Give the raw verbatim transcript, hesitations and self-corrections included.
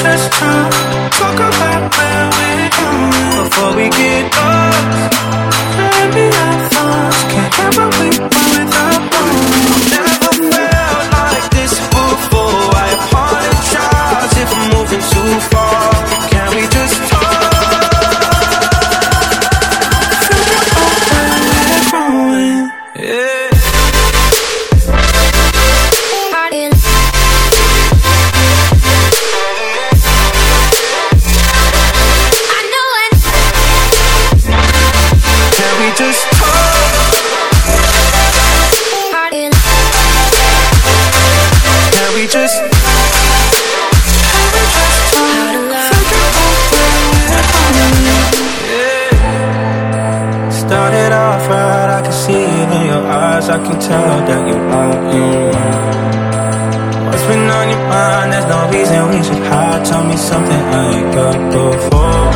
just talk, talk about where we're going before we get lost. Maybe our thoughts can't get what we want without knowing. Never felt like this before. I apologize if I'm moving too far. Can we just talk? Figure out where we're going. Yeah. Just talk. Can we just started off right, I can see it in your eyes. I can tell that you want me. What's been on your mind? There's no reason we should hide. Tell me something I ain't got before.